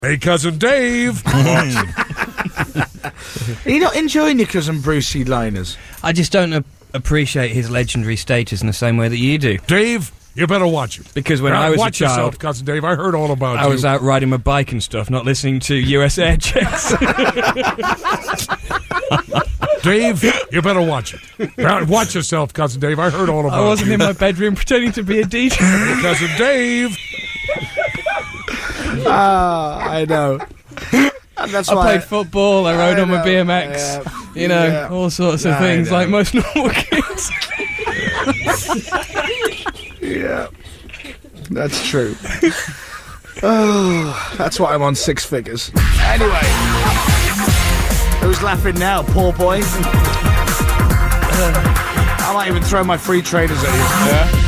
Hey, Cousin Dave. Are you not enjoying your Cousin Brucey liners? I just don't appreciate his legendary status in the same way that you do. Dave, you better watch it. Because when I was watch a child, yourself, Cousin Dave. I heard all about you. I was out riding my bike and stuff, not listening to US air checks. Dave, you better watch it. Watch yourself, Cousin Dave. I heard all about you. I wasn't in my bedroom pretending to be a DJ. Hey, Cousin Dave. I know. And that's I why played football, I rode on my BMX, all sorts of things like most normal kids. Yeah, that's true. Oh, that's why I'm on six figures. Anyway, who's laughing now, poor boy? I might even throw my free trainers at you. Yeah.